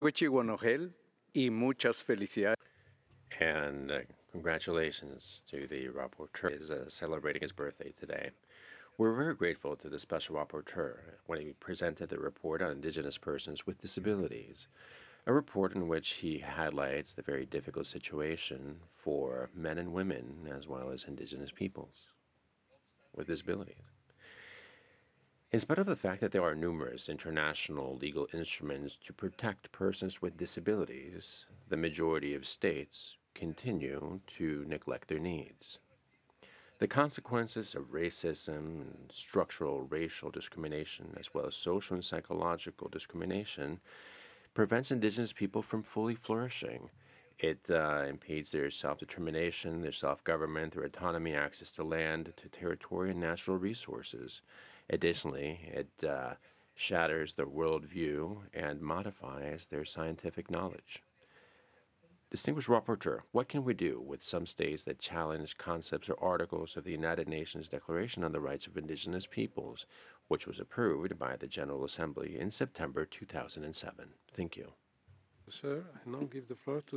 Nogel y muchas felicidades. And congratulations to the rapporteur is celebrating his birthday today. We're very grateful to the special rapporteur when he presented the report on Indigenous persons with disabilities, a report in which he highlights the very difficult situation for men and women as well as Indigenous peoples with disabilities. In spite of the fact that there are numerous international legal instruments to protect persons with disabilities, the majority of states continue to neglect their needs. The consequences of racism and structural racial discrimination, as well as social and psychological discrimination, prevents Indigenous people from fully flourishing. It impedes their self determination, their self government, their autonomy, access to land, to territory, and natural resources. Additionally, it shatters their worldview and modifies their scientific knowledge. Distinguished Rapporteur, what can we do with some states that challenge concepts or articles of the United Nations Declaration on the Rights of Indigenous Peoples, which was approved by the General Assembly in September 2007? Thank you. Sir, I now give the floor to